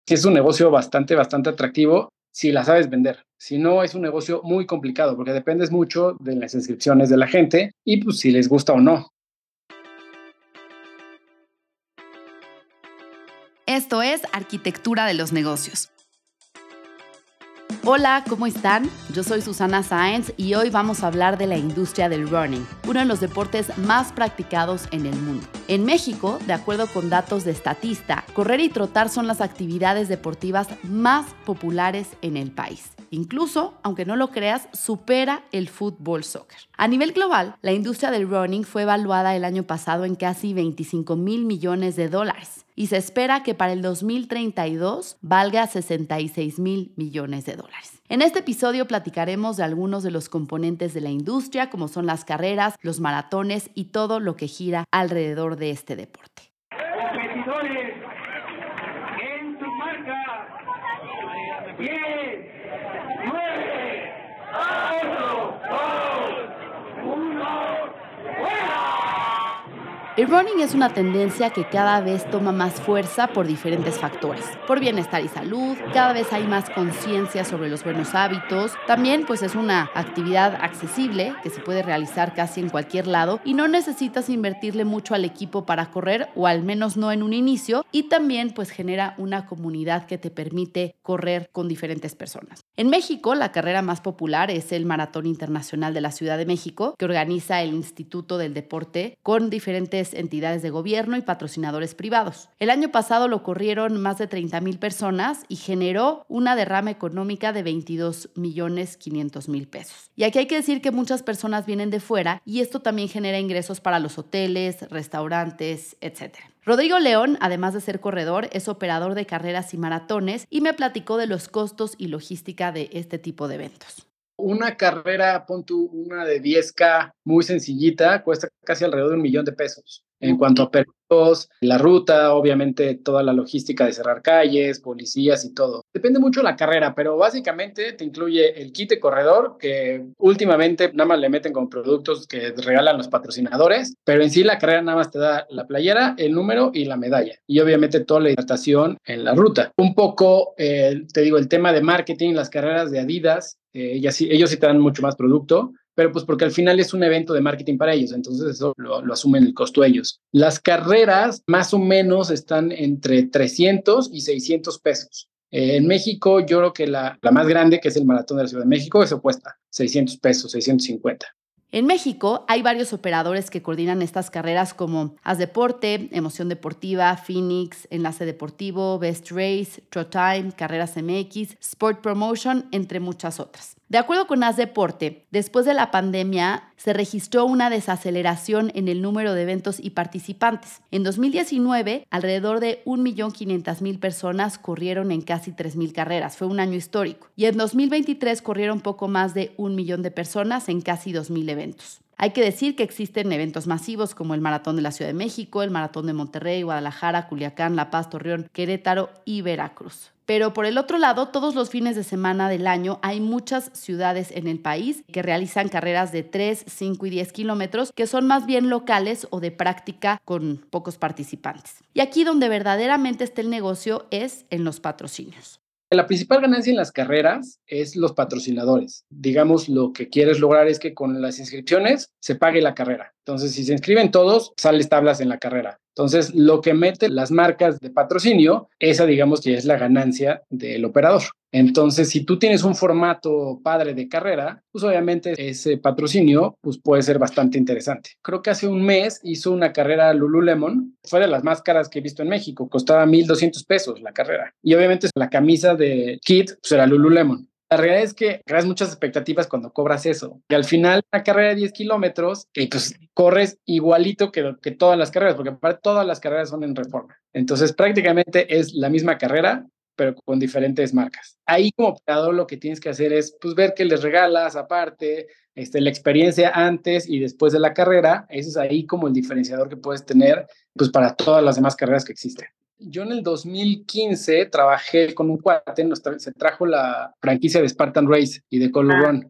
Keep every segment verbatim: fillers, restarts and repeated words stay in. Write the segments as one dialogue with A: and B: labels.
A: Sí es un negocio bastante, bastante atractivo si la sabes vender. Si no, es un negocio muy complicado porque dependes mucho de las inscripciones de la gente y pues si les gusta o no.
B: Esto es Arquitectura de los Negocios. Hola, ¿cómo están? Yo soy Susana Sáenz y hoy vamos a hablar de la industria del running, uno de los deportes más practicados en el mundo. En México, de acuerdo con datos de Statista, correr y trotar son las actividades deportivas más populares en el país. Incluso, aunque no lo creas, supera el fútbol soccer. A nivel global, la industria del running fue evaluada el año pasado en casi veinticinco mil millones de dólares y se espera que para el dos mil treinta y dos valga sesenta y seis mil millones de dólares. En este episodio platicaremos de algunos de los componentes de la industria, como son las carreras, los maratones y todo lo que gira alrededor de este deporte.
C: Competidores, en su marca, diez, nueve, ocho, dos, uno, ¡fuera!
B: El running es una tendencia que cada vez toma más fuerza por diferentes factores. Por bienestar y salud, cada vez hay más conciencia sobre los buenos hábitos. También pues es una actividad accesible que se puede realizar casi en cualquier lado y no necesitas invertirle mucho al equipo para correr, o al menos no en un inicio. Y también pues genera una comunidad que te permite correr con diferentes personas. En México, la carrera más popular es el Maratón Internacional de la Ciudad de México, que organiza el Instituto del Deporte con diferentes entidades de gobierno y patrocinadores privados. El año pasado lo corrieron más de treinta mil personas y generó una derrama económica de veintidós millones quinientos mil pesos. Y aquí hay que decir que muchas personas vienen de fuera y esto también genera ingresos para los hoteles, restaurantes, etcétera. Rodrigo León, además de ser corredor, es operador de carreras y maratones y me platicó de los costos y logística de este tipo de eventos.
A: Una carrera, pon tú una de diez K muy sencillita, cuesta casi alrededor de un millón de pesos. En cuanto a permisos, la ruta, obviamente toda la logística de cerrar calles, policías y todo. Depende mucho de la carrera, pero básicamente te incluye el kit de corredor, que últimamente nada más le meten con productos que regalan los patrocinadores, pero en sí la carrera nada más te da la playera, el número y la medalla. Y obviamente toda la hidratación en la ruta. Un poco, eh, te digo, el tema de marketing, las carreras de Adidas, eh, ellas sí, ellos sí te dan mucho más producto, pero pues porque al final es un evento de marketing para ellos, entonces eso lo, lo asumen el costo ellos. Las carreras más o menos están entre trescientos y seiscientos pesos. Eh, en México yo creo que la, la más grande, que es el Maratón de la Ciudad de México, eso cuesta seiscientos pesos, seiscientos cincuenta.
B: En México hay varios operadores que coordinan estas carreras como Haz Deporte, Emoción Deportiva, Phoenix, Enlace Deportivo, Best Race, Trotime, Carreras M X, Sport Promotion, entre muchas otras. De acuerdo con Haz Deporte, después de la pandemia se registró una desaceleración en el número de eventos y participantes. En dos mil diecinueve, alrededor de un millón quinientas mil personas corrieron en casi tres mil carreras. Fue un año histórico. Y en dos mil veintitrés corrieron poco más de un millón de personas en casi dos mil eventos. Hay que decir que existen eventos masivos como el Maratón de la Ciudad de México, el Maratón de Monterrey, Guadalajara, Culiacán, La Paz, Torreón, Querétaro y Veracruz. Pero por el otro lado, todos los fines de semana del año hay muchas ciudades en el país que realizan carreras de tres, cinco y diez kilómetros que son más bien locales o de práctica con pocos participantes. Y aquí donde verdaderamente está el negocio es en los patrocinios.
A: La principal ganancia en las carreras es los patrocinadores. Digamos, lo que quieres lograr es que con las inscripciones se pague la carrera. Entonces, si se inscriben todos, sales tablas en la carrera. Entonces, lo que meten las marcas de patrocinio, esa digamos que es la ganancia del operador. Entonces, si tú tienes un formato padre de carrera, pues obviamente ese patrocinio pues puede ser bastante interesante. Creo que hace un mes hizo una carrera Lululemon, fue de las más caras que he visto en México, costaba mil doscientos pesos la carrera. Y obviamente la camisa de kit pues era Lululemon. La realidad es que creas muchas expectativas cuando cobras eso. Y al final, una carrera de diez kilómetros, y pues corres igualito que, que todas las carreras, porque para todas las carreras son en Reforma. Entonces, prácticamente es la misma carrera, pero con diferentes marcas. Ahí como operador lo que tienes que hacer es pues, ver qué les regalas aparte, este, la experiencia antes y después de la carrera. Eso es ahí como el diferenciador que puedes tener pues, para todas las demás carreras que existen. Yo en el dos mil quince trabajé con un cuate, nos tra- se trajo la franquicia de Spartan Race y de Color
B: Ah.
A: Run.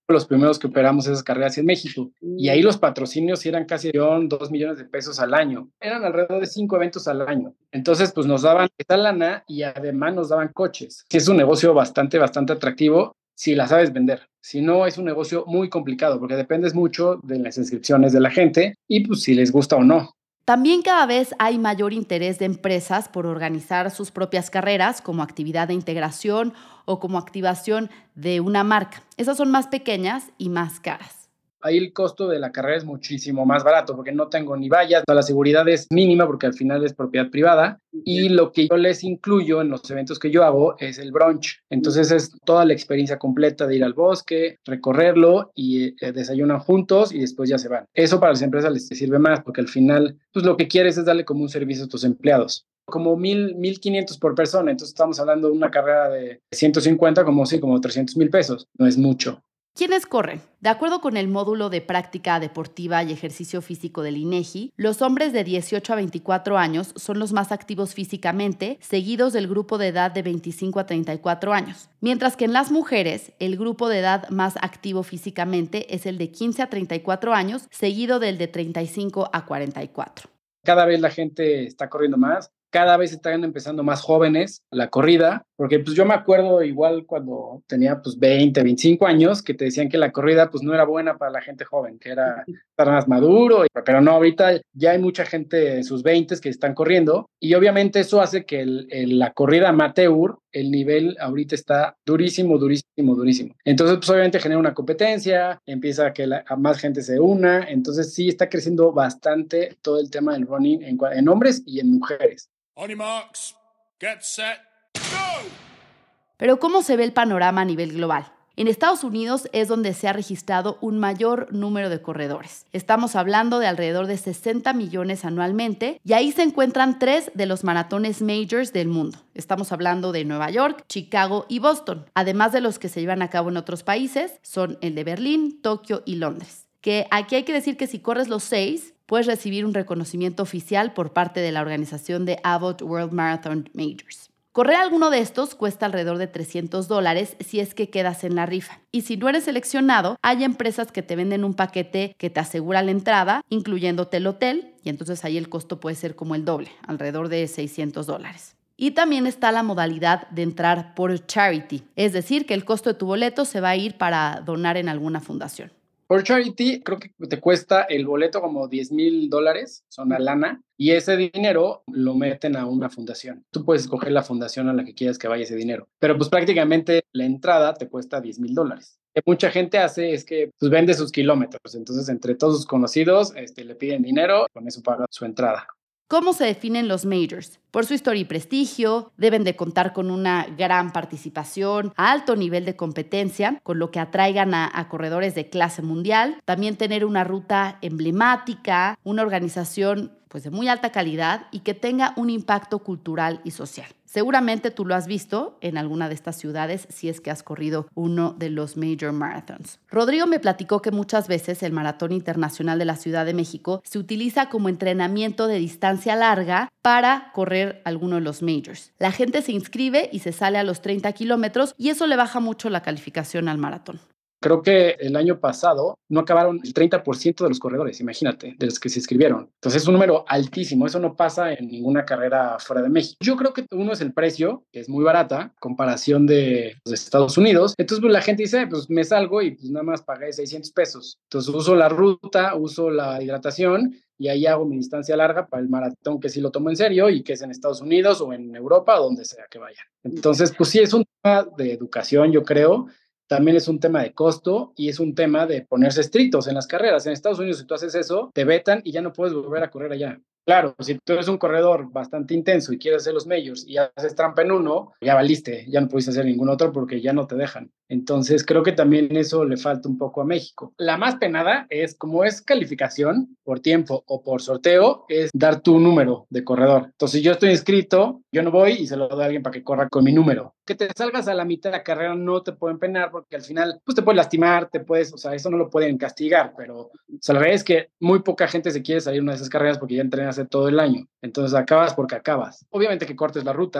A: los primeros que operamos esas carreras en México. Y ahí los patrocinios eran casi dos millones de pesos al año. Eran alrededor de cinco eventos al año. Entonces, pues nos daban esta lana y además nos daban coches. Es un negocio bastante, bastante atractivo si la sabes vender. Si no, es un negocio muy complicado porque dependes mucho de las inscripciones de la gente y pues si les gusta o no.
B: También cada vez hay mayor interés de empresas por organizar sus propias carreras como actividad de integración o como activación de una marca. Esas son más pequeñas y más caras.
A: Ahí el costo de la carrera es muchísimo más barato porque no tengo ni vallas, la seguridad es mínima porque al final es propiedad privada y lo que yo les incluyo en los eventos que yo hago es el brunch. Entonces es toda la experiencia completa de ir al bosque, recorrerlo y eh, desayunan juntos y después ya se van. Eso para las empresas les sirve más porque al final pues lo que quieres es darle como un servicio a tus empleados. Como mil, mil quinientos por persona, entonces estamos hablando de una carrera de ciento cincuenta, como sí, como trescientos mil pesos, no es mucho.
B: ¿Quiénes corren? De acuerdo con el módulo de práctica deportiva y ejercicio físico del INEGI, los hombres de dieciocho a veinticuatro años son los más activos físicamente, seguidos del grupo de edad de veinticinco a treinta y cuatro años. Mientras que en las mujeres, el grupo de edad más activo físicamente es el de quince a treinta y cuatro años, seguido del de treinta y cinco a cuarenta y cuatro.
A: Cada vez la gente está corriendo más. Cada vez están empezando más jóvenes la corrida, porque pues yo me acuerdo igual cuando tenía pues veinte, veinticinco años, que te decían que la corrida pues no era buena para la gente joven, que era estar más maduro, pero no, ahorita ya hay mucha gente en sus veintes que están corriendo y obviamente eso hace que el, el, la corrida amateur, el nivel ahorita está durísimo, durísimo, durísimo. Entonces pues obviamente genera una competencia, empieza a que la, a más gente se una, entonces sí está creciendo bastante todo el tema del running en, en hombres y en mujeres.
D: On your marks, get set, go!
B: Pero ¿cómo se ve el panorama a nivel global? En Estados Unidos es donde se ha registrado un mayor número de corredores. Estamos hablando de alrededor de sesenta millones anualmente y ahí se encuentran tres de los maratones majors del mundo. Estamos hablando de Nueva York, Chicago y Boston. Además de los que se llevan a cabo en otros países, son el de Berlín, Tokio y Londres. Que aquí hay que decir que si corres los seis, puedes recibir un reconocimiento oficial por parte de la organización de Abbott World Marathon Majors. Correr alguno de estos cuesta alrededor de trescientos dólares si es que quedas en la rifa. Y si no eres seleccionado, hay empresas que te venden un paquete que te asegura la entrada, incluyéndote el hotel, y entonces ahí el costo puede ser como el doble, alrededor de seiscientos dólares. Y también está la modalidad de entrar por charity, es decir, que el costo de tu boleto se va a ir para donar en alguna fundación.
A: Por charity, creo que te cuesta el boleto como diez mil dólares, son una lana, y ese dinero lo meten a una fundación. Tú puedes escoger la fundación a la que quieras que vaya ese dinero, pero pues prácticamente la entrada te cuesta diez mil dólares. Lo que mucha gente hace es que pues, vende sus kilómetros, entonces entre todos sus conocidos este, le piden dinero, con eso paga su entrada.
B: ¿Cómo se definen los majors? Por su historia y prestigio, deben de contar con una gran participación, alto nivel de competencia, con lo que atraigan a, a corredores de clase mundial, también tener una ruta emblemática, una organización pues, de muy alta calidad y que tenga un impacto cultural y social. Seguramente tú lo has visto en alguna de estas ciudades si es que has corrido uno de los Major Marathons. Rodrigo me platicó que muchas veces el Maratón Internacional de la Ciudad de México se utiliza como entrenamiento de distancia larga para correr alguno de los Majors. La gente se inscribe y se sale a los treinta kilómetros y eso le baja mucho la calificación al maratón.
A: Creo que el año pasado no acabaron el treinta por ciento de los corredores, imagínate, de los que se inscribieron. Entonces es un número altísimo, eso no pasa en ninguna carrera fuera de México. Yo creo que uno es el precio, que es muy barata, comparación de, de Estados Unidos. Entonces pues, la gente dice, pues me salgo y pues nada más pagué seiscientos pesos. Entonces uso la ruta, uso la hidratación y ahí hago mi distancia larga para el maratón que sí lo tomo en serio y que es en Estados Unidos o en Europa, donde sea que vaya. Entonces pues sí, es un tema de educación, yo creo. También es un tema de costo y es un tema de ponerse estrictos en las carreras. En Estados Unidos, si tú haces eso, te vetan y ya no puedes volver a correr allá. Claro, si tú eres un corredor bastante intenso y quieres hacer los majors y haces trampa en uno, ya valiste, ya no puedes hacer ningún otro porque ya no te dejan. Entonces, creo que también eso le falta un poco a México. La más penada es, como es calificación por tiempo o por sorteo, es dar tu número de corredor. Entonces, si yo estoy inscrito, yo no voy y se lo doy a alguien para que corra con mi número. Que te salgas a la mitad de la carrera no te pueden penar porque al final, pues te puedes lastimar, te puedes, o sea, eso no lo pueden castigar, pero o sea, la verdad es que muy poca gente se quiere salir de una de esas carreras porque ya entrenas todo el año. Entonces acabas porque acabas. Obviamente que cortes la ruta,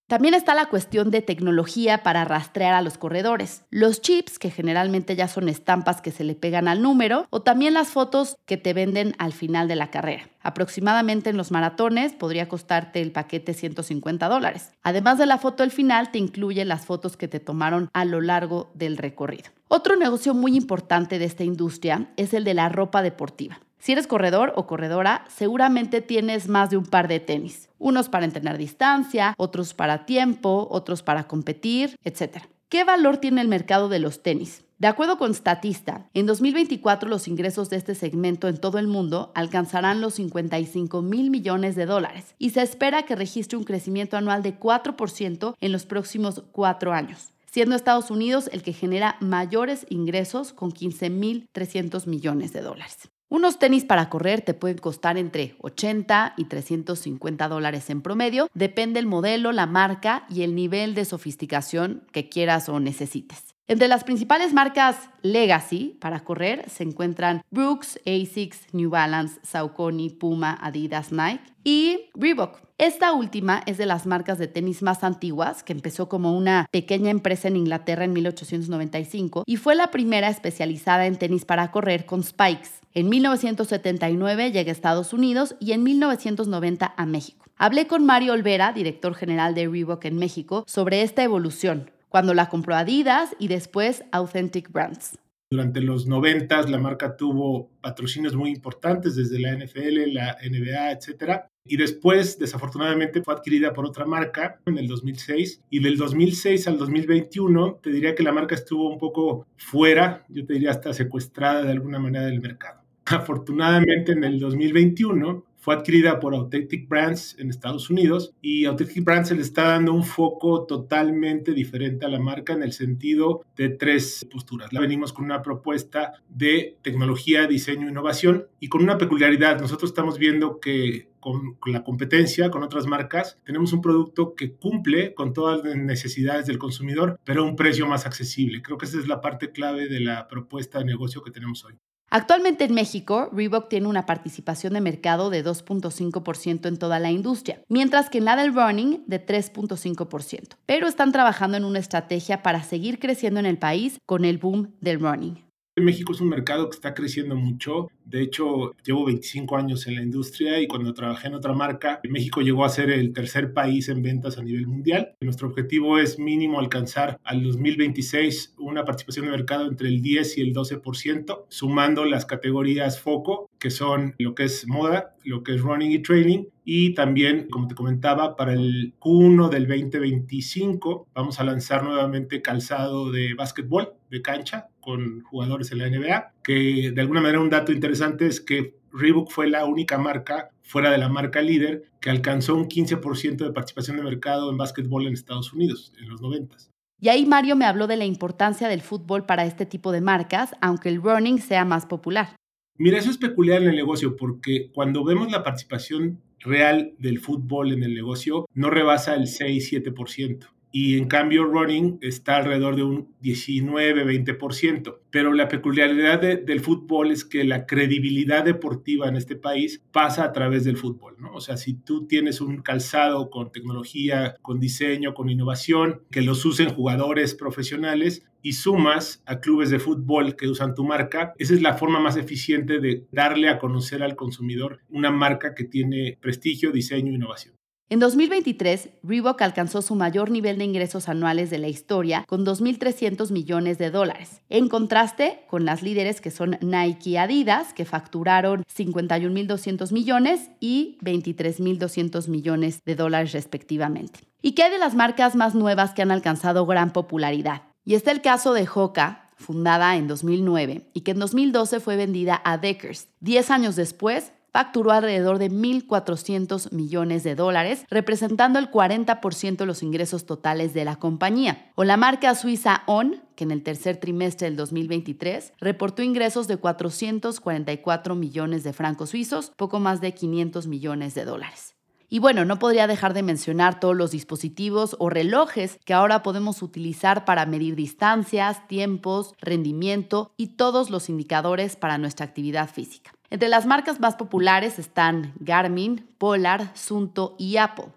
B: También está la cuestión de tecnología para rastrear a los corredores. Los chips, que generalmente ya son estampas que se le pegan al número, o también las fotos que te venden al final de la carrera. Aproximadamente en los maratones podría costarte el paquete ciento cincuenta dólares. Además de la foto al final, te incluye las fotos que te tomaron a lo largo del recorrido. Otro negocio muy importante de esta industria es el de la ropa deportiva. Si eres corredor o corredora, seguramente tienes más de un par de tenis. Unos para entrenar distancia, otros para tiempo, otros para competir, etcétera. ¿Qué valor tiene el mercado de los tenis? De acuerdo con Statista, en dos mil veinticuatro los ingresos de este segmento en todo el mundo alcanzarán los cincuenta y cinco mil millones de dólares y se espera que registre un crecimiento anual de cuatro por ciento en los próximos cuatro años, siendo Estados Unidos el que genera mayores ingresos con quince mil trescientos millones de dólares. Unos tenis para correr te pueden costar entre ochenta y trescientos cincuenta dólares en promedio, depende el modelo, la marca y el nivel de sofisticación que quieras o necesites. Entre las principales marcas Legacy para correr se encuentran Brooks, Asics, New Balance, Saucony, Puma, Adidas, Nike y Reebok. Esta última es de las marcas de tenis más antiguas, que empezó como una pequeña empresa en Inglaterra en mil ochocientos noventa y cinco y fue la primera especializada en tenis para correr con spikes. En mil novecientos setenta y nueve llega a Estados Unidos y en mil novecientos noventa a México. Hablé con Mario Olvera, director general de Reebok en México, sobre esta evolución, cuando la compró Adidas y después Authentic Brands.
E: Durante los noventas la marca tuvo patrocinios muy importantes desde la N F L, la N B A, etcétera. Y después, desafortunadamente, fue adquirida por otra marca en el dos mil seis. Y del dos mil seis al dos mil veintiuno, te diría que la marca estuvo un poco fuera, yo te diría hasta secuestrada de alguna manera del mercado. Afortunadamente, en el dos mil veintiuno fue adquirida por Authentic Brands en Estados Unidos y Authentic Brands se le está dando un foco totalmente diferente a la marca en el sentido de tres posturas. La venimos con una propuesta de tecnología, diseño, innovación y con una peculiaridad. Nosotros estamos viendo que con, con la competencia, con otras marcas, tenemos un producto que cumple con todas las necesidades del consumidor, pero a un precio más accesible. Creo que esa es la parte clave de la propuesta de negocio que tenemos hoy.
B: Actualmente en México, Reebok tiene una participación de mercado de dos punto cinco por ciento en toda la industria, mientras que en la del running de tres punto cinco por ciento. Pero están trabajando en una estrategia para seguir creciendo en el país con el boom del running.
E: México es un mercado que está creciendo mucho. De hecho, llevo veinticinco años en la industria y cuando trabajé en otra marca, México llegó a ser el tercer país en ventas a nivel mundial. Nuestro objetivo es mínimo alcanzar al dos mil veintiséis una participación de mercado entre el diez y el doce por ciento, sumando las categorías foco, que son lo que es moda, lo que es running y training, y también, como te comentaba, para el Q uno del veinte veinticinco vamos a lanzar nuevamente calzado de básquetbol, de cancha, con jugadores en la N B A, que de alguna manera un dato interesante es que Reebok fue la única marca fuera de la marca líder que alcanzó un quince por ciento de participación de mercado en básquetbol en Estados Unidos en los noventas.
B: Y ahí Mario me habló de la importancia del fútbol para este tipo de marcas, aunque el running sea más popular.
E: Mira, eso es peculiar en el negocio porque cuando vemos la participación real del fútbol en el negocio, no rebasa el seis siete por ciento. Y en cambio running está alrededor de un diecinueve veinte por ciento. Pero la peculiaridad de, del fútbol es que la credibilidad deportiva en este país pasa a través del fútbol, ¿no? O sea, si tú tienes un calzado con tecnología, con diseño, con innovación, que los usen jugadores profesionales y sumas a clubes de fútbol que usan tu marca, esa es la forma más eficiente de darle a conocer al consumidor una marca que tiene prestigio, diseño e innovación.
B: En dos mil veintitrés, Reebok alcanzó su mayor nivel de ingresos anuales de la historia con dos mil trescientos millones de dólares, en contraste con las líderes que son Nike y Adidas, que facturaron cincuenta y un mil doscientos millones y veintitrés mil doscientos millones de dólares respectivamente. ¿Y qué hay de las marcas más nuevas que han alcanzado gran popularidad? Y está el caso de Hoka, fundada en dos mil nueve y que en dos mil doce fue vendida a Deckers. Diez años después, facturó alrededor de mil cuatrocientos millones de dólares, representando el cuarenta por ciento de los ingresos totales de la compañía. O la marca suiza On, que en el tercer trimestre del dos mil veintitrés reportó ingresos de cuatrocientos cuarenta y cuatro millones de francos suizos, poco más de quinientos millones de dólares. Y bueno, no podría dejar de mencionar todos los dispositivos o relojes que ahora podemos utilizar para medir distancias, tiempos, rendimiento y todos los indicadores para nuestra actividad física. Entre las marcas más populares están Garmin, Polar, Suunto y Apple.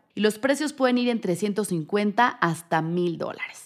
B: y los precios pueden ir entre ciento cincuenta hasta mil dólares.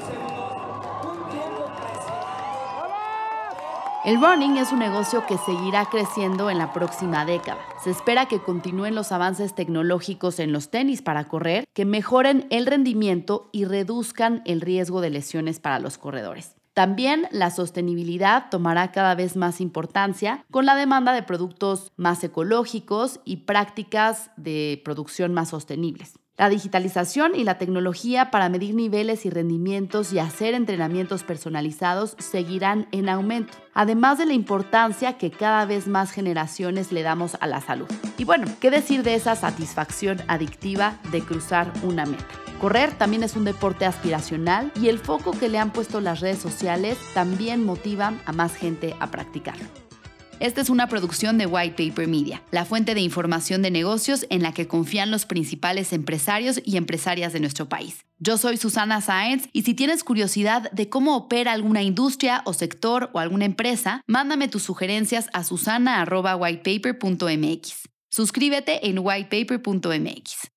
B: El running es un negocio que seguirá creciendo en la próxima década. Se espera que continúen los avances tecnológicos en los tenis para correr, que mejoren el rendimiento y reduzcan el riesgo de lesiones para los corredores. También la sostenibilidad tomará cada vez más importancia con la demanda de productos más ecológicos y prácticas de producción más sostenibles. La digitalización y la tecnología para medir niveles y rendimientos y hacer entrenamientos personalizados seguirán en aumento, además de la importancia que cada vez más generaciones le damos a la salud. Y bueno, ¿qué decir de esa satisfacción adictiva de cruzar una meta? Correr también es un deporte aspiracional y el foco que le han puesto las redes sociales también motiva a más gente a practicarlo. Esta es una producción de White Paper Media, la fuente de información de negocios en la que confían los principales empresarios y empresarias de nuestro país. Yo soy Susana Sáenz y si tienes curiosidad de cómo opera alguna industria o sector o alguna empresa, mándame tus sugerencias a susana arroba whitepaper punto m x. Suscríbete en whitepaper punto m x.